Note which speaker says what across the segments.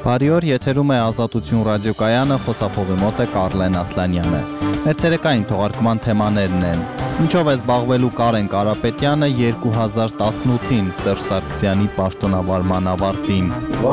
Speaker 1: Բարի օր, եթերում է Ազատություն ռադիոկայանը, խոսափողի մոտ է Կարլեն Ասլանյանը։ Մեր ցերեկային թողարկման թեմաներն են. Ինչով է զբաղվելու Կարեն Կարապետյանը 2018-ին Սերժ Սարգսյանի պաշտոնավարման ավարտին։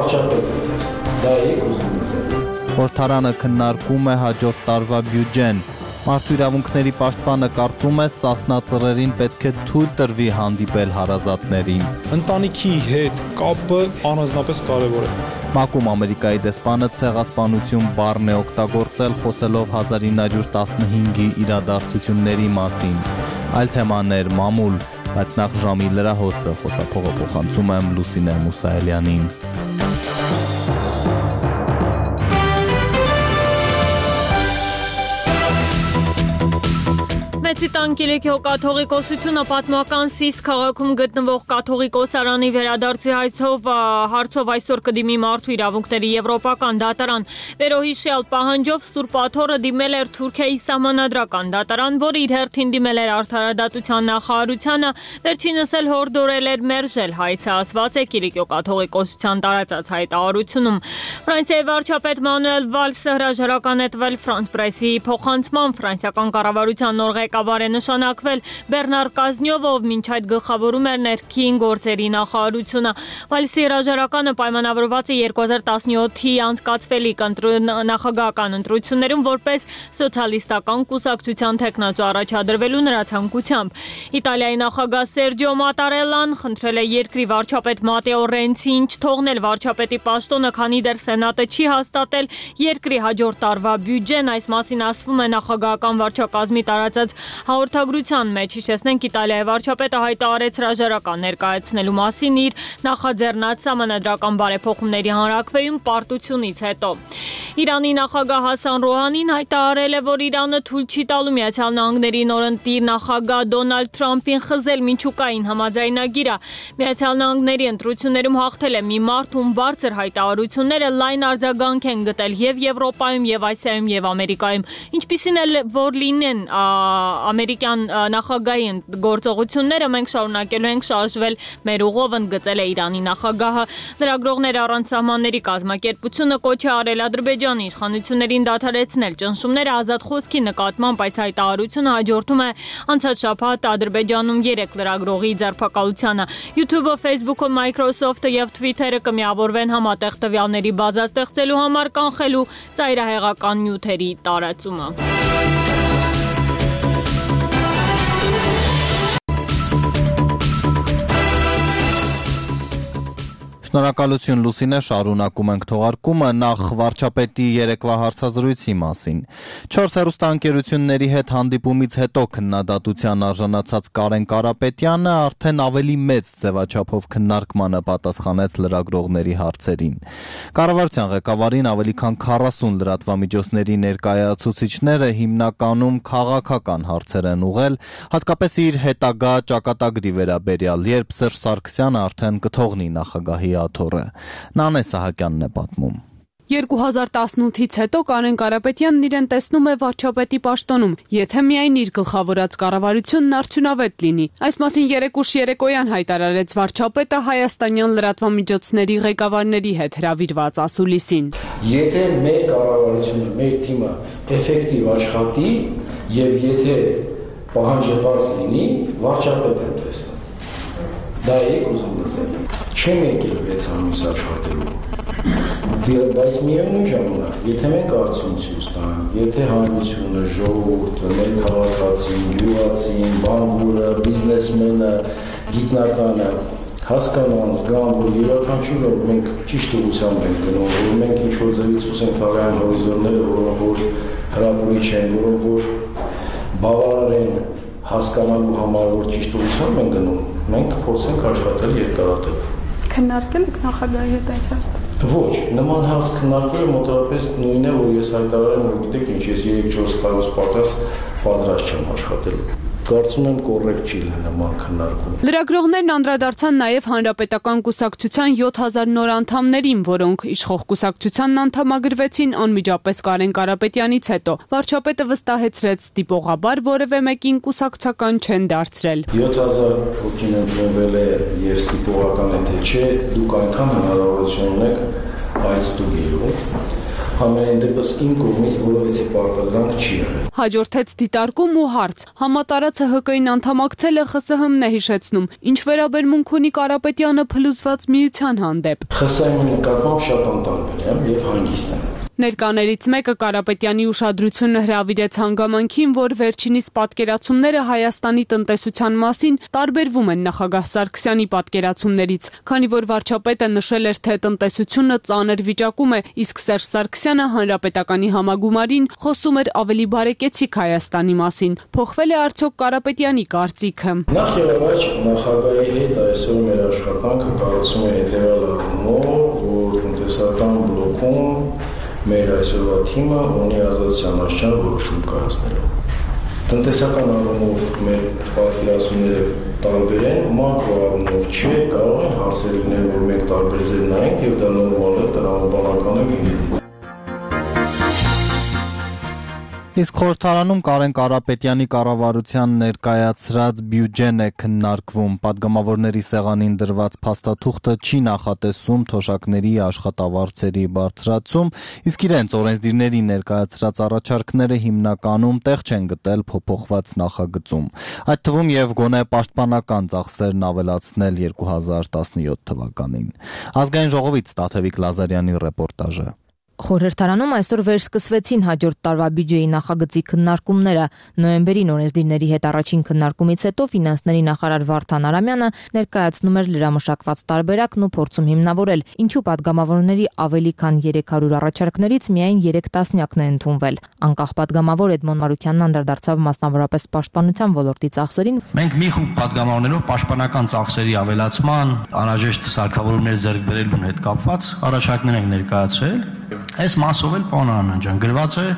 Speaker 1: Խորհրդարանը քննարկում է հաջորդ տարվա բյուջեն։ Մարդու իրավունքների պաշտպանը կարծում է Սասնա ծռերին պետք է թույլ տրվի հանդիպել հարազատներին։
Speaker 2: Ընտանիքի հետ կապը առանձնապես կարևոր է։
Speaker 1: ՄԱԿ-ում Ամերիկայի դեսպանը ցեղասպանություն բառն է օգտագործել խոսելով 1915-ի իրադարձությունների մասին։ Այլ թեմաներ մամուլ, բայց նախ ժամի լրահոսը խոսափողը փոխանցում եմ Լուսինե Մուսայելյանին։
Speaker 3: Մեծի տանկելիքի կաթողիկոսությունը պատմական Սիս քաղաքում գտնվող կաթողիկոսարանի վերադարձի հարցով այսօր կդիմի մարդու իրավունքների եվրոպական դատարան։ Վերոհիշյալ պահանջով Սուրբ Աթոռը դիմել էր Թուրքիայի սահմանադրական դատարան, որը իր հերթին դիմել էր Արդարադատության նախարարությանը, վերջինս էլ հորդորել էր մերժել հայցը, ասված է Կիլիկիո կաթողիկոսության տարածած հայտարարությունում։ Ֆրանսիայի վարչապետ Մանուել Վալսը հրաժարական է տվել Ֆրանս պրեսի փոխանցման ֆրանսիական կառավարության նոր ղեկավար է նշանակվել Բեռնար Կազնյովը, ով մինչ այդ գլխավորում էր ներքին գործերի նախարարությունը։ Վալսի հրաժարականը պայմանավորված է 2017-ի անցկացվելիք նախագահական ընտրություններում որպես սոցիալիստական կուսակցության թեկնածու առաջադրվելու նրա ցանկությամբ։ Իտալիայի նախագահ Սերջիո Մատարելլան խնդրել է երկրի վարչապետ Մատեո Ռենցին չթողնել վարչապետի պաշտոնը, քանի դեռ Սենատը չի հաստատել երկրի հաջորդ տարվա բյուջեն։ Այս մասին ասվում է նախագահական վարչակազմի տարածած հաղորդագրության մեջ։ Հիշեցնենք, Իտալիայի վարչապետը հայտարարեց հրաժարական ներկայացնելու մասին իր նախաձեռնած սահմանադրական բարեփոխումների հանրաքվեում պարտությունից հետո։ Իրանի նախագահ Հասան Ռոհանին հայտարարել է, որ Իրանը թույլ չի տալու Միացյալ Նահանգների նորընտիր նախագահ Դոնալդ Թրամփին խզել միջուկային համաձայնագիրը։ Միացյալ Նահանգների ընտրություններում հաղթել է մի մարդ, ում բարձր հայտարարությունները լայն արձագանք են գտել եւ Եվրոպայում, եւ Ասիայում, եւ Ամերիկայում։ Ինչպիսին էլ որ լինեն ամերիկյան նախագահի գործողությունները, մենք շարունակելու ենք շարժվել մեր ուղով, ընդգծել է Իրանի նախագահը։ Լրագրողներ առանց սահմանների կազմակերպությունը կոչ է արել Ադրբեջանի իշխանություններին դադարեցնել ճնշումները ազատ խոսքի նկատմամբ, բայց հայտարարությունը հաջորդում է անցած շաբաթ Ադրբեջանում 3 լրագրողի ձերբակալությանը։ YouTube-ը, Facebook-ը, Microsoft-ը եւ Twitter-ը կմիավորվեն համատեղ տվյալների բազա ստեղծելու համար, կանխելու ծայրահեղական նյութերի տարածումը։
Speaker 1: Շնորհակալություն Լուսինե, շարունակում ենք թողարկումը նախ վարչապետի երեկվա հարցազրույցի մասին։ 4 հեռուստաընկերությունների հետ հանդիպումից հետո քննադատության արժանացած Կարեն Կարապետյանը արդեն ավելի մեծ ձևաչափով քննարկմանը պատասխանեց լրագրողների հարցերին։ Կառավարության ղեկավարին ավելի քան 40 լրատվամիջոցների ներկայացուցիչները հիմնականում քաղաքական հարցեր են ուղղել, հատկապես իր հետագա ճակատագրի վերաբերյալ, երբ Սերժ Սարգսյանը արդեն կթողնի նախագահի աթոռը։ Նանե Սահակյանն է պատմում։
Speaker 4: 2018-ից հետո Կարեն Կարապետյանն իրեն տեսնում է վարչապետի պաշտոնում, եթե միայն իր գլխավորած կառավարությունն արդյունավետ լինի։ Այս մասին երեկուշ երեկոյան հայտարարեց վարչապետը հայաստանյան լրատվամիջոցների ղեկավարների հետ հրավիրված ասուլիսին։
Speaker 5: Եթե մեր կառավարությունը, մեր թիմը էֆեկտիվ աշխատի եւ եթե պահանջված լինի, վարչապետ եմ տեսնում։ Դա եք ուզում լսել։ Չեմ եկել 6 ամիս աշխատելու, բայց միևնույն ժամանակ, եթե մենք արդյունք տանք, եթե հանրությունը, ժողովուրդը, մեր քաղաքացին, գյուղացին, բանվորը, բիզնեսմենը, գիտնականը հասկանան, զգան, որ յուրաքանչյուրը մենք ճիշտ ուղղությամբ ենք գնում, որ մենք ինչ-որ ձևից ցույց ենք տալի այն հորիզոնները, որոնք որ հրապուրիչ են, որոնք որ բավարար են հասկանալու համար, որ ճիշտ ուղղությամբ են գնում, մենք կփորձենք աշխատել երկարատև։
Speaker 6: Քննարկել եք նախագահի հետ այդ հարցը։
Speaker 5: Ոչ, նման հարց քննարկելը մոտավորապես նույնն է, որ ես հայտարարեմ, որ գիտեք ինչ, ես 3-4 տարուց պակաս պատրաստ չեմ աշխատելու։ Կարծում եմ կոռեկտ չի նման քննարկում։
Speaker 4: Լրագրողներն անդրադարձան նաև Հանրապետական կուսակցության 7000 նոր անդամներին, որոնք իշխող կուսակցությանն անդամագրվեցին անմիջապես Կարեն Կարապետյանից հետո։ Վարչապետը վստահեցրեց դիպողաբար որևէ մեկին կուսակցական չեն դարձրել։
Speaker 5: 7000 հոգին ընդունվել է եւ դիպողական է թե չէ, դուք այնքան հնարավորություն ունեք բայց ստուգելու Համենայն դեպս իմ կողմից որևէ պարտադրանք չի եղել։
Speaker 4: Հաջորդեց դիտարկում ու հարց։ Համատարածը ՀԿ-ին անդամակցել է ԽՍՀՄ-ն է հիշեցնում։ Ինչ վերաբերմունք ունի Կարապետյանը փլուզված միության հանդեպ։
Speaker 5: ԽՍՀՄ-ի նկատմամբ շատ անտարբեր եմ եւ հանգիստ եմ։
Speaker 4: Ներկաներից մեկը Կարապետյանի ուշադրությունը հրավիրեց հանգամանքին, որ վերջինիս պատկերացումները Հայաստանի տնտեսության մասին տարբերվում են նախագահ Սարգսյանի պատկերացումներից, քանի որ վարչապետը նշել էր, թե տնտեսությունը ծանր վիճակում է, իսկ Սերժ Սարգսյանը հանրապետականի համագումարին խոսում էր ավելի բարեկեցիկ Հայաստանի մասին։ Փոխվել է արդյոք Կարապետյանի կարծիքը։
Speaker 5: Նախ եւ առաջ նախագահի հետ այսօր մեր աշխատանքը կարծում եմ հետեւյալ առումով, որ տնտեսական բլոկում մեր այսօրվա թիմը ունի ազատության աշխարհ որոշում կայացնելու։ Տնտեսական առումով մեր պատկերացումները տարբեր են, մակրո առումով չէ, կարող են հարցեր լինել, որ մենք տարբեր ձև նայենք եւ դա նորմալ է, տրամաբանական է։
Speaker 1: Իսկ խորհրդարանում Կարեն Կարապետյանի կառավարության ներկայացրած բյուջեն է քննարկվում։ Պատգամավորների սեղանին դրված փաստաթուղթը չի նախատեսում թոշակների աշխատավարձերի բարձրացում, իսկ իրենց օրենսդիրների ներկայացրած առաջարկները հիմնականում տեղ չեն գտել փոփոխված նախագծում։ Այդ թվում եւ գոնե պաշտպանական ծախսերն ավելացնել 2017 թվականին։ Ազգային ժողովից Տաթևիկ Լազարյանի ռեպորտաժը։
Speaker 7: Խորհրդարանում այսօր վերսկսվեցին հաջորդ տարվա բյուջեի նախագծի քննարկումները։ Նոյեմբերին օրենսդիրների հետ առաջին քննարկումից հետո ֆինանսների նախարար Վարդան Արամյանը ներկայացնում էր լրամշակված տարբերակն ու փորձում հիմնավորել, ինչու պատգամավորների ավելի քան 300 առաջարկներից միայն 3 տասնյակն է ընդունվել։ Անկախ պատգամավոր Էդմոն Մարուքյանն անդրադարձավ մասնավորապես պաշտպանության ոլորտի ծախսերին։
Speaker 8: Մենք մի խումբ պատգամավորներով պաշտպանական ծախսերի ավելացման, անհրաժեշտ սարքավորումներ ձեռք բերելուն հետ կապված առաջարկներ ենք ներկայացրել։ Այս մասով էլ պարոն Անանջյան գրված է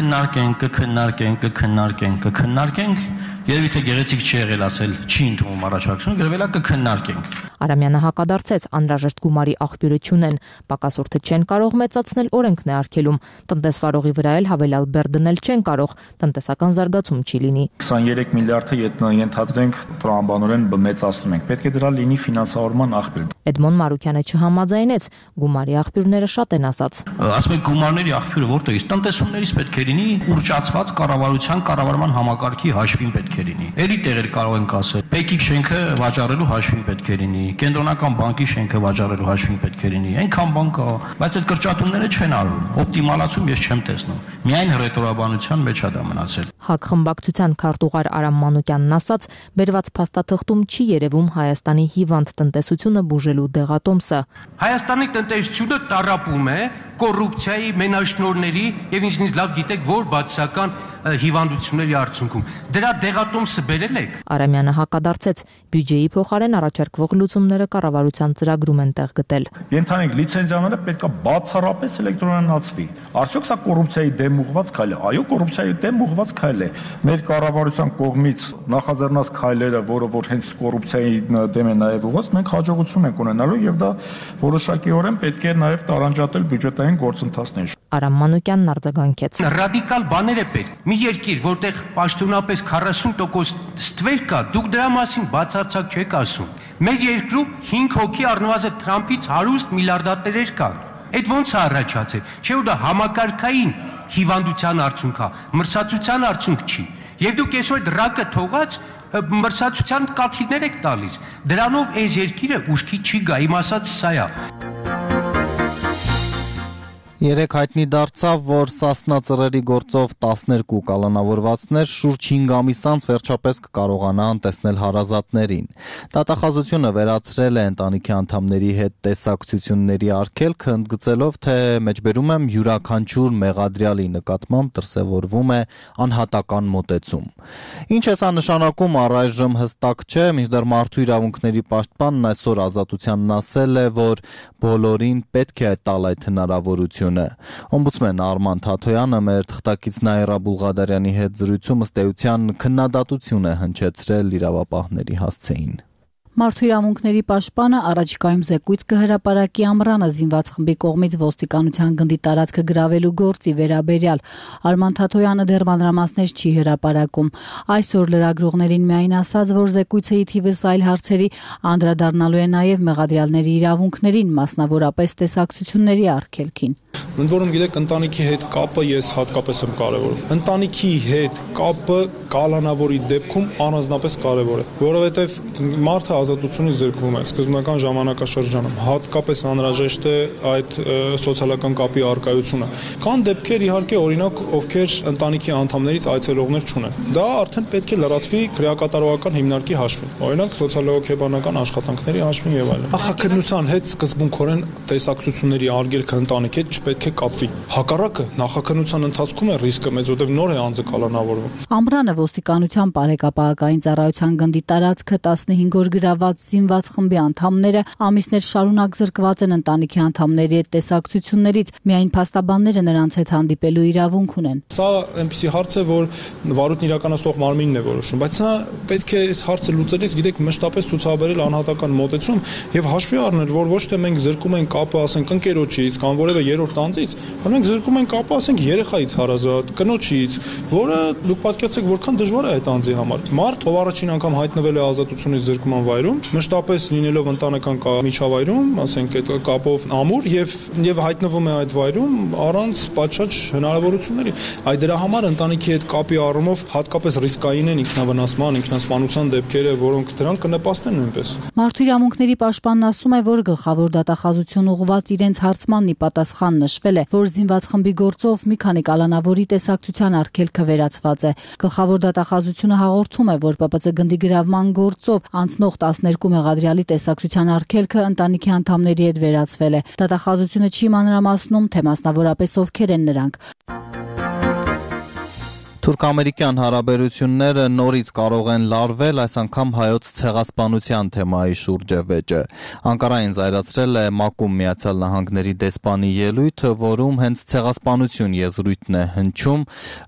Speaker 8: կքննարկենք, երևի թե գեղեցիկ չի եղել ասել չի ընդունում առաջարկությունը, գրվել է կքննարկենք։
Speaker 7: Արամյանը հակադարձեց անհրաժեշտ գումարի աղբյուրը չունեն, պակասորթը չեն կարող մեծացնել, օրենքն է արգելում, տնտեսվարողի վրա էլ հավելյալ բեռ դնել չեն կարող, տնտեսական զարգացում չի լինի։
Speaker 2: 23 միլիարդը ենթադրենք տրամաբանորեն մեծացնում ենք, պետք է դրա լինի ֆինանսավորման աղբյուր։
Speaker 7: Էդմոն Մարուքյանը չհամաձայնեց, գումարի աղբյուրները շատ են ասած։
Speaker 8: Ասում եք գումարների աղբյուրը որտեղից, տնտեսումներից պետք է լինի ուռճացված կառավարման համակարգի հաշվին պետք է լինի։ Էլի տեղեր կարող ենք ասել, Պեկիկ շենքը վաճառելու հաշվին պետք է լինի, Կենտրոնական բանկի շենքը վաճառելու հաշվին պետք է լինի, այնքան բան կա, բայց այդ կրճատումները չեն արվում, օպտիմալացում ես չեմ տեսնում, միայն հռետորաբանության մեջ է դա մնացել։
Speaker 7: ՀԱԿ խմբակցության քարտուղար Արամ Մանուկյանն ասաց, բերված փաստաթղթում չի երևում Հայաստանի հիվանդ տնտեսությունը բուժելու դեղատոմսը։
Speaker 9: Հայաստանի տնտեսությունը տառապում է կոռուպցիայի, մենաշնորհների եւ ինչնից լավ գիտեք որ բացասական հիվանդությունների արդյունքում։ Դրա դեղատոմսը բերել եք։
Speaker 7: Արամյանը հակադարձեց, բյուջեի փոխարեն առաջարկվող լուծումները կառավարության ծրագրում են տեղ գտել։
Speaker 2: Ենթանենք լիցենզիաները պետք է բացառապես էլեկտրոնացվի։ Արդյոք սա կոռուպցիայի դեմ ուղղված քայլ է։ Այո, կոռուպցիայի դեմ ուղղված քայլ է։ Մեր կառավարության կողմից նախաձեռնած քայլերը, որը որ հենց կոռուպցիայի դեմ է նաև ուղղված, մենք հաջողություն ենք ունենալու եւ դա որոշակիորեն պետք է նաև տարանջատել բյուջետային գործընթացներ։
Speaker 7: Արամ Մանուկյանն արձագանքեց։
Speaker 9: Ռադիկալ բաներ է պետք։ Մի երկիր, որտեղ պաշտոնապես 40% ստվեր կա, դուք դրա մասին բացարձակ չեք ասում։ Մեր երկրում 5 հոգի առնվազն Թրամփից հարուստ միլիարդատերեր կան։ Այդ ո՞նց է առաջացել։ Չէ՞ ու դա համակարգային հիվանդության արդյունք է, մրցակցության արդյունք չի։ Եվ դուք այսօր դրակը թողած մրցակցության կաթիլներ եք տալիս։ Դրանով այս երկիրը ուշքի չի գա, իմ ասած սա է։
Speaker 1: Երեք հայտնի դարձավ, որ Սասնա ծռերի գործով 12 կալանավորվածներ շուրջ 5 ամիս անց վերջապես կկարողանան տեսնել հարազատներին։ Դատախազությունը վերացրել է ընտանիքի անդամների հետ տեսակցությունների արգելքը, ընդգծելով, թե մեջբերում եմ յուրաքանչյուր մեղադրյալի նկատմամբ դրսևորվում է անհատական մոտեցում։ Ինչ է սա նշանակում, առայժմ հստակ չէ, մինչդեռ մարդու իրավունքների պաշտպանն այսօր Ազատությանն ասել է, որ բոլորին պետք է տալ այդ հնարավորությունը։ Օմբուդսմեն Արման Թաթոյանը մեր թղթակից Նաիրա Բուլղադարյանի հետ զրույցում ըստ էության քննադատություն է հնչեցրել իրավապահների հասցեին։
Speaker 10: Մարդու իրավունքների պաշտպանը առաջիկայում զեկույց կհրապարակի Ամռանը զինված խմբի կողմից ոստիկանության գնդի տարածքը գրավելու գործի վերաբերյալ։ Արման Թաթոյանը դեռ մանրամասներ չի հրապարակում։ Այսօր լրագրողներին միայն ասաց, որ զեկույցը ի թիվս այլ հարցերի անդրադառնալու է նաև մեղադրյալների իրավունքներին, մասնավորապես տեսակցությունների արգելքին։
Speaker 11: Ընդ որում գիտեք, ընտանիքի հետ կապը ես հատկապես եմ կարևորում։ Ընտանիքի հետ կապը կալանավորի դեպքում առանձնապես կարևոր է, որովհետև մարդը ազատությունից զրկվում է սկզբնական ժամանակաշրջանում, հատկապես անհրաժեշտ է այդ սոցիալական կապի առկայությունը։ Կան դեպքեր, իհարկե, օրինակ, ովքեր ընտանիքի անդամներից այցելողներ չունեն։ Դա արդեն պետք է լրացվի քրեակատարողական հիմնարկի հաշվին, օրինակ սոցիալոգեբանական աշխատանքների հաշվին եւ այլն։ Նախաքննության հետ սկզբունքորեն տեսակցությունների արգելքը ընտանիքի հետ չպետք է կապվի։ Հակառակը նախաքննության ընթացքում է ռիսկը մեծ, որտեղ նոր է անձը կալանավորվում։
Speaker 10: Ամռանը ոստիկանության բարեկապահական ծառայության գնդի տարածքը 15 օր գրաված զինված խմբի անդամները ամիսներ շարունակ զրկված են ընտանիքի անդամների հետ տեսակցություններից, միայն փաստաբանները նրանց հետ հանդիպելու իրավունք ունեն։
Speaker 11: Սա այնպիսի հարց է, որ վարույթն իրականացնող մարմինն է որոշում, բայց նա պետք է այս հարցը լուծելիս, գիտեք, մշտապես ցուցաբերել անհատական մոտեցում եւ հաշվի առնել, որ ոչ թե մենք զրկում ենք կապը, ասենք, ընկերոջից կամ որևէ երրորդ անձից, այլ մենք զրկում ենք կապը, ասենք, երեխայից հարազատ, կնոջից, որը դուք պատկերացեք որքան դժվար է այդ անձի համար։ Մարդ, ով առաջին անգամ հայտնվել է ազատությունից զրկման վայրում, մշտապես լինելով ընտանեկան միջավայրում, ասենք, այդ կապով ամուր եւ հայտնվում է այդ վայրում առանց պատշաճ հնարավորությունների։ Այդ դրա համար ընտանիքի հետ կապի առումով հատկապես ռիսկային են ինքնավնասման, ինքնասպանության դեպքերը, որոնք դրան կնպաստեն նույնպես։
Speaker 10: Մարդու իրավունքների պաշտպանն ասում է, որ գլխավոր դատախազություն ուղղված իրենց հարցմանն ի պատասխան նշվել է, որ զինված խմբի գործով մի քանի կալանավորի տեսակցության արգելքը վերացված է։ Գլխավոր դատախազությունը հաղորդում է, որ ՊՊՑ գնդի գրավման գործով անցնող 12 մեղադրյալի տեսակցության արգելքը ընտանիքի անդամների հետ վերացվել է։ Դատախազությունը չի մանրամասնում, թե մասնավորապես ովքեր են նրանք։
Speaker 1: Թուրք-ամերիկյան հարաբերությունները նորից կարող են լարվել, այս անգամ հայոց ցեղասպանության թեմայի շուրջ է վեճը։ Անկարային զայրացրել է ՄԱԿ-ում Միացյալ Նահանգների դեսպանի ելույթը, որում հենց ցեղասպանություն եզրույթն է հնչում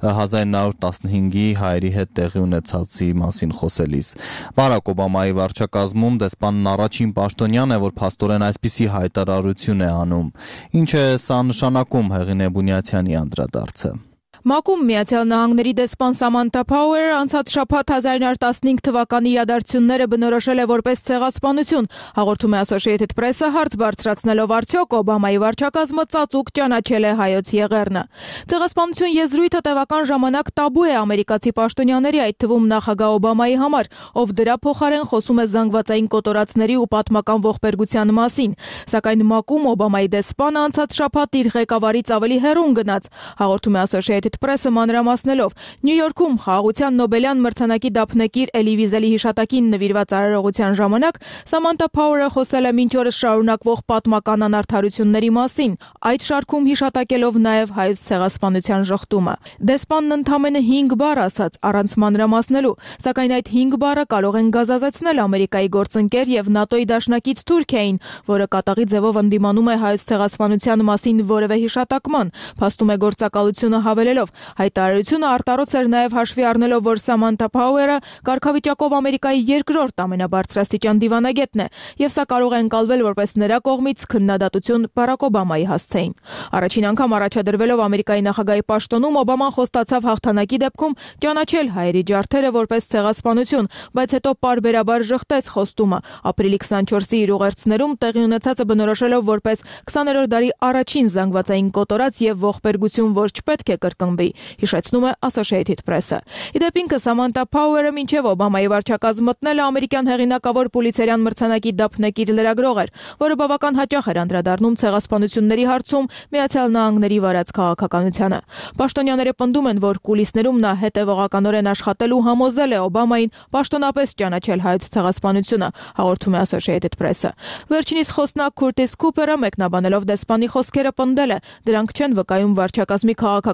Speaker 1: 1915-ի հայերի հետ տեղի ունեցածի մասին խոսելիս։ Բարակ Օբամայի վարչակազմում դեսպանն առաջին պաշտոնյան է, որ փաստորեն այսպիսի հայտարարություն է անում։ Ինչ է սա նշանակում, Հեղինե Բունյաթյանի անդրադարձը։
Speaker 12: ՄԱԿ-ում Միացյալ Նահանգների դեսպան Սամանթա Փաուերը անցած շաբաթ 1915 թվականի իրադարձությունները բնորոշել է որպես ցեղասպանություն, հաղորդում է Associated Press-ը հարց բարձրացնելով արդյոք Օբամայի վարչակազմը ծածուկ ճանաչել է հայոց եղեռնը։ Ցեղասպանություն եզրույթը տևական ժամանակ տաբու է ամերիկացի պաշտոնյաների, այդ թվում նախագահ Օբամայի համար, ով դրա փոխարեն խոսում է զանգվածային կոտորածների ու պատմական ողբերգության մասին, սակայն ՄԱԿ-ում Օբամայի դեսպանը անցած շաբաթ իր ղեկավարից ավելի հեռուն գնաց, հաղորդում է Associated Press-ը մանրամասնելով Նյու Յորքում խաղաղության Նոբելյան մրցանակի դափնեկիր Էլի Վիզելի հիշատակին նվիրված արարողության ժամանակ Սամանթա Փաուերը խոսել է մինչ օրս շարունակվող պատմական անարդարությունների մասին, այդ շարքում հիշատակելով նաև հայոց ցեղասպանության ժխտումը։ Դեսպանն ընդամենը 5 բառ ասաց առանց մանրամասնելու, սակայն այդ 5 բառը կարող են գազազեցնել Ամերիկայի գործընկեր եւ ՆԱՏՕ-ի դաշնակից Թուրքիային, որը կատաղի ձևով ընդդիմանում է հայոց ցեղասպանության մասին որևէ հիշատակման, փաստում է գործակալությունը հավելելով հայտարարությունը արտարոց էր նաև հաշվի առնելով, որ Սամանթա Փաուերը կարգավիճակով Ամերիկայի երկրորդ ամենաբարձրաստիճան դիվանագետն է, եւ սա կարող է ընկալվել որպես նրա կողմից քննադատություն Բարակ Օբամայի հասցեին։ Առաջին անգամ առաջադրվելով Ամերիկայի նախագահի պաշտոնում Օբաման խոստացավ հաղթանակի դեպքում ճանաչել հայերի ջարդերը որպես ցեղասպանություն, բայց հետո պարբերաբար ժխտեց խոստումը։ Ապրիլի 24-ի իր ուղերձներում տեղի ունեցածը բնորոշելով որպես 20-րդ դարի առաջին զանգվածային կոտորած եւ ողբերգություն, որ չպետք է կրկնվի, հիշեցնում է Associated Press-ը։ Իդեպ ինքը Սամանթա Փաուերը մինչև Օբամայի վարչակազմ մտնել է ամերիկյան հեղինակավոր Պուլիցերյան մրցանակի դափնեկիր լրագրող էր, որը բավական հաճախ էր անդրադառնում ցեղասպանությունների հարցում Միացյալ Նահանգների վարած քաղաքականությանը։ Պաշտոնյաները պնդում են, որ կուլիսներում նա հետևողականորեն աշխատել ու համոզել է Օբամային պաշտոնապես ճանաչել հայոց ցեղասպանությունը, հաղորդում է Associated Press-ը։ Վերջինիս խոսնակ Քուրտիս Քուպերը մեկնաբանելով դեսպանի խոսքերը պնդել է, դրանք չեն վկայում վարչակազմի քաղաքականության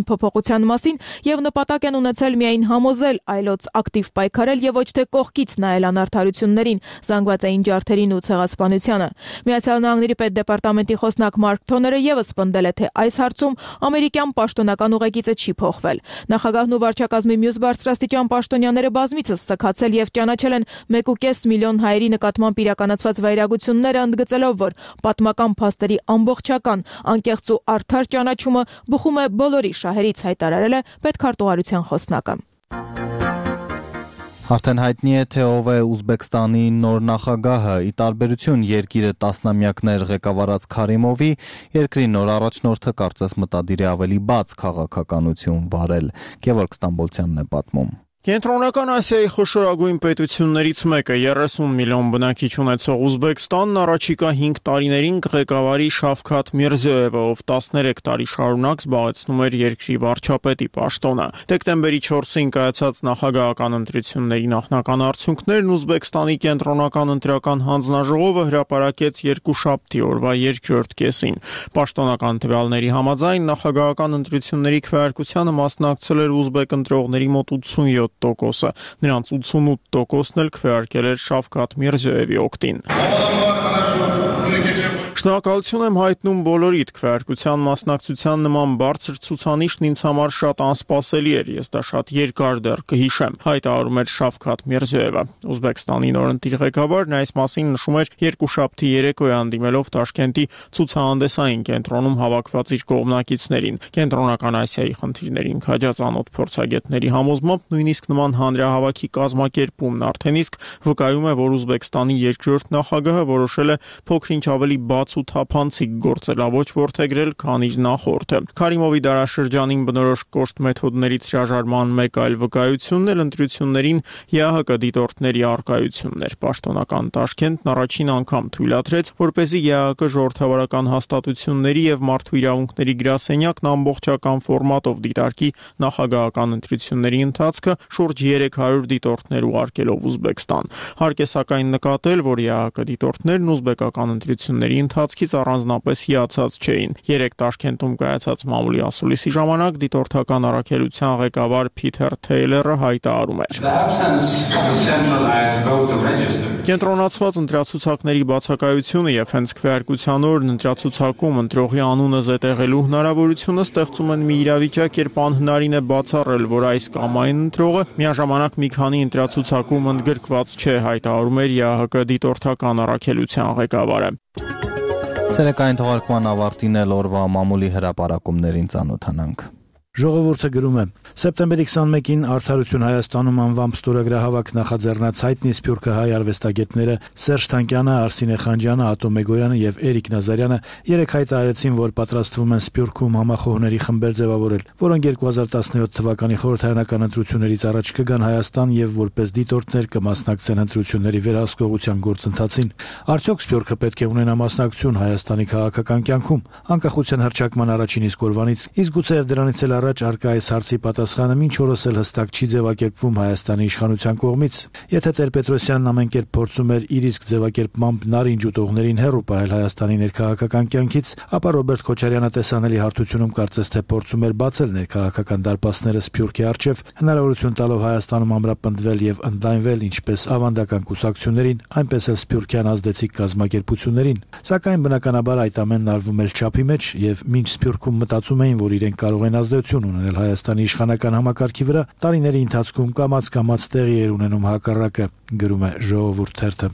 Speaker 12: փոփոխության մասին եւ նպատակ են ունեցել միայն համոզել, այլոց ակտիվ պայքարել եւ ոչ թե կողքից նայել անարդարություններին, զանգվածային ջարդերին ու ցեղասպանությանը։ Միացյալ Նահանգների պետդեպարտամենտի խոսնակ Մարկ Թոները եւս պնդել է, թե այս հարցում ամերիկյան պաշտոնական ուղեկիցը չի փոխվել։ Նախագահն ու վարչակազմի մյուս բարձրաստիճան պաշտոնյաները բազմիցս սքացել եւ ճանաչել են 1.5 միլիոն հայերի նկատմամբ իրականացված վայրագությունները, ընդգծելով, որ պատմական փաստերի ամբողջական, անկեղծ ու արդար ճանաչումը բխում է բոլորի շահերից, հայտարարել է պետքարտուղարության խոսնակը։
Speaker 1: Արդեն հայտնի է, թե ով է Ուզբեկստանի նոր նախագահը։ Ի տարբերություն երկիրը տասնամյակներ ղեկավարած Քարիմովի, երկրի նոր առաջնորդը կարծես մտադիր է ավելի բաց քաղաքականություն վարել։ Գևորգ Ստամբոլցյանն է պատմում։
Speaker 13: Կենտրոնական Ասիայի խոշորագույն պետություններից մեկը 30 միլիոն բնակիչ ունեցող Ուզբեկստանն առաջիկա 5 տարիներին կղեկավարի Շավքաթ Միրզոևը, ով 13 տարի շարունակ զբաղեցնում էր երկրի վարչապետի պաշտոնը։ Դեկտեմբերի 4-ին կայացած նախագահական ընտրությունների նախնական արդյունքներն Ուզբեկստանի կենտրոնական ընտրական հանձնաժողովը հրապարակեց երկուշաբթի օրվա երկրորդ կեսին։ Պաշտոնական տվյալների համաձայն նախագահական ընտրությունների քվեարկությանը մասնակցել էր ուզբեկ ընտրողների մոտ 87%-ը, նրանց 88%-ն էլ քվեարկել էր Շավքաթ Միրզոևի օգտին։ Շնորհակալություն եմ հայտնում բոլորիդ, քվեարկության մասնակցության նման բարձր ցուցանիշն ինձ համար շատ անսպասելի էր, ես դա շատ երկար դեռ կհիշեմ, հայտարարում էր Շավքաթ Միրզոևը։ Ուզբեկստանի նորընտիր ղեկավարն այս մասին նշում էր երկուշաբթի երեկոյան դիմելով Տաշկենտի ցուցահանդեսային կենտրոնում հավաքված իր կողմնակիցներին։ Կենտրոնական Ասիայի խնդիրներին քաջածանոթ փորձագետների համոզմամբ նույնիսկ նման հանրահավաքի կազմակերպումն արդեն իսկ վկայում է, որ Ուզբեկստանի երկրորդ նախագահը որոշել է փոքր-ինչ ավելի բաց ու թափանցիկ գործելավոճ որդեգրել, քան իր նախորդը։ Քարիմովի դարաշրջանին բնորոշ կոշտ մեթոդներից հրաժարման մեկ այլ վկայությունն էլ ընտրություններին ԵԱՀԿ դիտորդների առկայությունն էր։ Պաշտոնական Տաշկենտն առաջին անգամ թույլատրեց, որպեսզի ԵԱՀԿ ժողովրդավարական հաստատությունների եւ մարդու իրավունքների գրասենյակն ամբողջական ֆորմատով դիտարկի նախագահական ընտրությունների ընթացքը շուրջ 300 դիտորդներ ուղարկելով Ուզբեկստան։ Հարկ է սակայն նկատել, որ ԵԱՀԿ դիտորդներն ուզբեկական ընտրությունների ընթացքից առանձնապես հիացած չէին։ Երեք Տաշկենտում կայացած մամուլի ասուլիսի ժամանակ դիտորդական առաքելության ղեկավար Փիթեր Թեյլերը հայտարարում էր. Կենտրոնացված ընտրացուցակների բացակայությունը եւ հենց քվեարկության օրն ընտրացուցակում ընտրողի անունը զետեղելու հնարավորությունը ստեղծում են մի իրավիճակ, երբ անհնարին է բացառել, որ այս կամ այն ընտրողը միաժամանակ մի քանի ընտրացուցակում ընդգրկված չէ, հայտարարում էր ԵԱՀԿ դիտորդական առաքելության ղեկավարը։
Speaker 1: Ցերեկային թողարկման ավարտին էլ օրվա մամուլի հրապարակումներին ծանոթանանք։
Speaker 14: Ժողովուրդը գրում է. Սեպտեմբերի 21-ին Արդարություն Հայաստանում անվամբ ստորագրահավաք նախաձեռնած հայտնի սփյուռքահայ արվեստագետները Սերժ Թանկյանը, Արսինե Խանջյանը, Ատոմ Մեգոյանը եւ Էրիկ Նազարյանը երեք հայտարարեցին, որ պատրաստվում են Սփյուռքում համախոհների խմբեր ձևավորել, որոնք 2017 թվականի խորհրդարանական ընտրություններից առաջ կգան Հայաստան եւ որպես դիտորդներ կմասնակցեն ընտրությունների վերահսկողության գործընթացին։ Արդյոք Սփյուռքը պետք է ունենա մասնակցություն Հայաստանի քաղաքական կյանքում, անկախության հռչակման առաջին իսկ օրվանից, իսկ գուցեև դրանից էլ առաջ արկա այս հարցի պատասխանը մինչ օրս էլ հստակ չի ձևակերպվում Հայաստանի իշխանության կողմից։ Եթե Տեր-Պետրոսյանն ամեն կերպ փորձում էր իր իսկ ձևակերպմամբ նարինջ ուտողներին հեռու պահել Հայաստանի ներքաղաքական կյանքից, ապա Ռոբերտ Քոչարյանը տեսանելի հարթությունում կարծես թե փորձում էր բացել ներքաղաքական դարպասները Սփյուռքի առջև, հնարավորություն տալով Հայաստանում ամրապնդվել եւ ընդլայնվել ինչպես ավանդական կուսակցություններին, այնպես էլ սփյուռքյան ազդեցիկ կազմակերպություններին։ Սակայն բնականաբար այդ ամենն արվում էր չափի մեջ եւ մինչ Սփյուռքում մտածում էին, որ իրենք կարող են ազդեցություն ունել Հայաստանի իշխանական համակարգի վրա, տարիների ընթացքում կամաց տեղի էր ունենում հակառակը, գրում է Ժողովուրդ թերթը։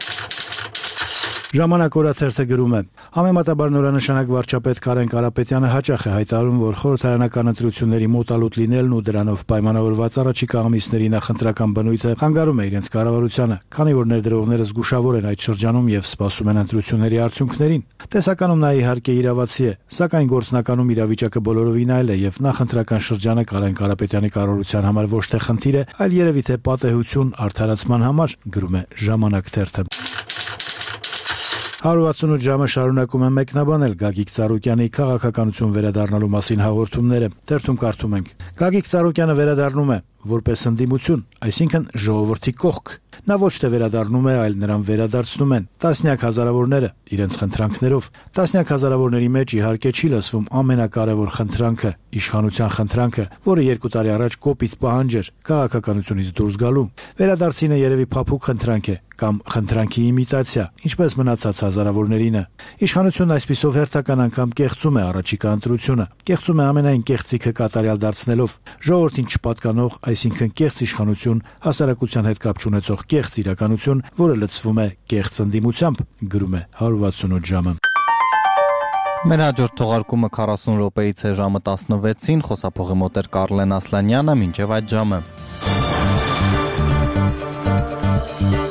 Speaker 14: Ժամանակ օրաթերթը գրում է. Համեմատաբար նորանշանակ վարչապետ Կարեն Կարապետյանը հաճախ է հայտարարում, որ խորհրդարանական ընտրությունների մոտալուտ լինելն ու դրանով պայմանավորված առաջիկա ամիսների նախընտրական բնույթը խանգարում է իրենց կառավարությանը, քանի որ ներդրողները զգուշավոր են այդ շրջանում եւ սպասում են ընտրությունների արդյունքներին։ Տեսականում նա իհարկե իրավացի է, սակայն գործնականում իրավիճակը բոլորովին այլ է եւ նախընտրական շրջանը Կարեն Կարապետյանի կառավարության համար ոչ թե խնդիր է, այլ երևի թե պատեհություն արդարացման համար, գրում է Ժամանակ թերթը։ 168 ժամը շարունակում են մեկնաբանել Գագիկ Ծառուկյանի քաղաքականություն վերադառնալու մասին հաղորդումները։ Թերթում կարդում ենք. Գագիկ Ծառուկյանը վերադառնում է։ որպես ընդդիմություն, այսինքն ժողովրդի կողք։ Նա ոչ թե վերադառնում է, այլ նրան վերադարձնում են տասնյակ հազարավորները իրենց խնդրանքներով։ Տասնյակ հազարավորների մեջ իհարկե չի լսվում ամենակարևոր խնդրանքը՝ իշխանության խնդրանքը, որը 2 տարի առաջ կոպիտ պահանջ էր քաղաքականությունից դուրս գալու։ Վերադարձինը երևի փափուկ խնդրանք է կամ խնդրանքի իմիտացիա, ինչպես մնացած հազարավորներինը։ Իշխանությունն այսպիսով հերթական անգամ կեղծում է առաջիկա ընտրությունը, կեղծում է ամենայն կեղծիքը կատարյալ դարձնելով, ժողովրդին չպատկանող, այսինքն կեղծ իշխանություն, հասարակության հետ կապ չունեցող կեղծ իրականություն, որը լցվում է կեղծ ընդդիմությամբ, գրում է 168 ժամը։
Speaker 1: Մեր հաջորդ թողարկումը 40 րոպեից է ժամը 16-ին, խոսափողի մոտ էր Կարլեն Ասլանյանը, մինչև այդ ժամը։